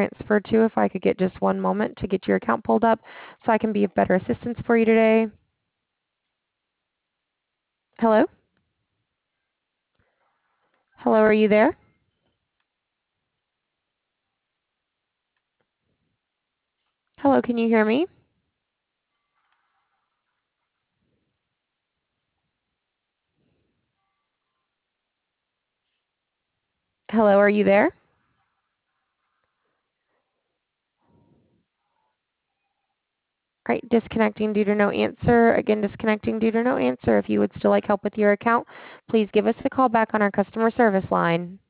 transfer to if I could get just one moment to get your account pulled up so I can be of better assistance for you today. Hello? Hello, are you there? Hello, can you hear me? Hello, are you there? All right, disconnecting due to no answer. Again, disconnecting due to no answer. If you would still like help with your account, please give us a call back on our customer service line.